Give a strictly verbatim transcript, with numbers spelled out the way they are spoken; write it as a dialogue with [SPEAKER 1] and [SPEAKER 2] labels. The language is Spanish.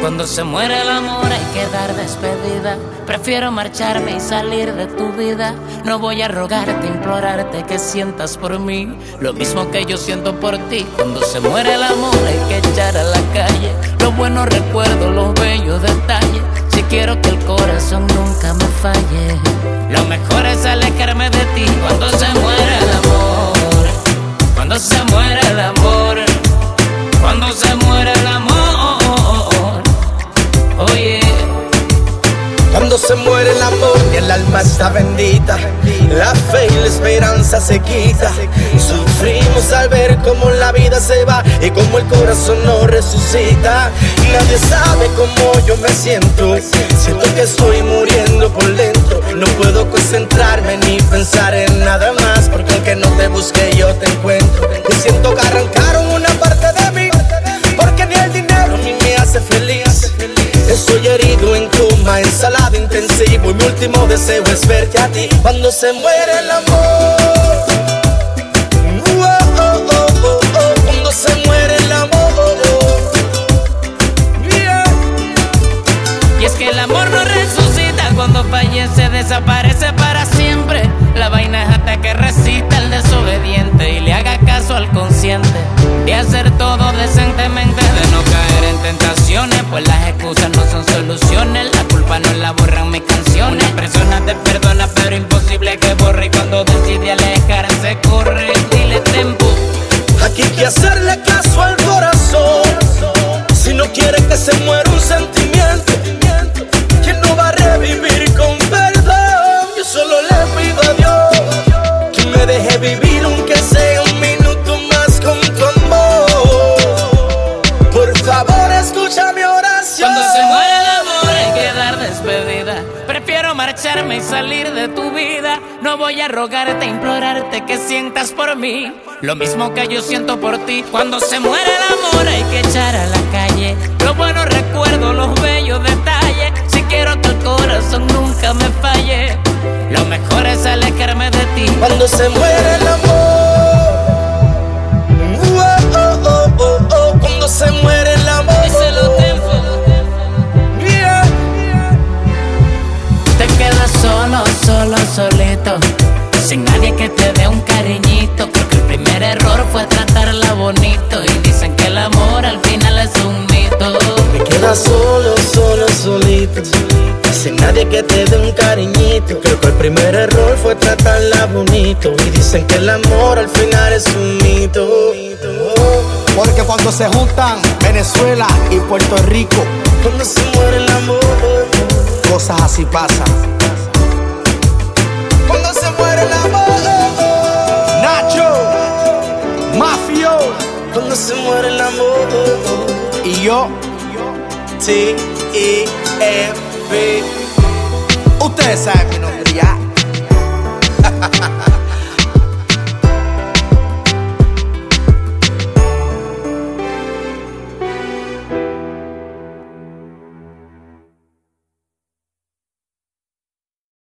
[SPEAKER 1] Cuando se muere el amor hay que dar despedida. Prefiero marcharme y salir de tu vida. No voy a rogarte, implorarte que sientas por mí lo mismo que yo siento por ti. Cuando se muere el amor hay que echar a la calle los buenos recuerdos, los bellos detalles. Si quiero que el corazón nunca me falle, lo mejor es alejarme de ti. Cuando se muere el amor, cuando se muere el amor, cuando se muere el amor, oye.
[SPEAKER 2] Cuando se muere el amor y el alma está bendita, la fe y la esperanza se quita. Sufrimos al ver cómo la vida se va y cómo el corazón no resucita. Nadie sabe cómo yo me siento, siento que estoy muriendo por dentro. No puedo concentrarme ni pensar en nada más, porque aunque no te busque yo te encuentro. Y siento que arrancaron una parte de mí, porque ni el dinero a mí me hace feliz. Estoy herido en coma, ensalada intensivo, y mi último deseo es verte a ti. Cuando se muere el amor, oh, oh, oh, oh, oh. Cuando se muere el amor, yeah.
[SPEAKER 1] Y es que el amor no resucita, cuando fallece desaparece para siempre. La vaina es hasta que resista el desobediente y le haga caso al consciente, de hacer todo decentemente, de no caer en tentaciones, pues las excusas no son soluciones. La culpa no la borran mis canciones. Una persona te perdona pero imposible que borre, y cuando decide alejarse corre. Dile tempo.
[SPEAKER 2] Aquí hay que hacerle caso al corazón, si no quiere que se muera un sentimiento que no va a revivir con perdón. Yo solo le pido a Dios que me deje vivir aunque sea un minuto más con tu amor. Por favor escucha mi oración.
[SPEAKER 1] Cuando se muere el amor hay que dar despedida. Prefiero marcharme y salir de tu vida. No voy a rogarte, implorarte que sientas por mí lo mismo que yo siento por ti. Cuando se muere el amor hay que echar a la calle los buenos recuerdos, los bellos detalles. Si quiero que el corazón nunca me falle, lo mejor es alejarme de ti.
[SPEAKER 2] Cuando se muere el amor, oh, oh, oh, oh, oh. Cuando se muere el amor,
[SPEAKER 1] díselo tempo.
[SPEAKER 2] yeah.
[SPEAKER 1] Te quedas solo, solo, solito, sin nadie que te dé un cariñito. Creo que el primer error fue tratarla bonito, y dicen que el amor al final es un mito.
[SPEAKER 2] Me quedas solo, solo, solito, sin nadie que te dé un cariñito. Creo que el primer error fue tratarla bonito, y dicen que el amor al final es un mito.
[SPEAKER 3] Porque cuando se juntan Venezuela y Puerto Rico,
[SPEAKER 2] cuando se muere el amor,
[SPEAKER 3] cosas así pasan.
[SPEAKER 2] Cuando se muere el amor,
[SPEAKER 3] Nacho, Mafio,
[SPEAKER 2] cuando se muere el amor,
[SPEAKER 3] y yo,
[SPEAKER 2] T E F.
[SPEAKER 3] ustedes saben mi nombre ya.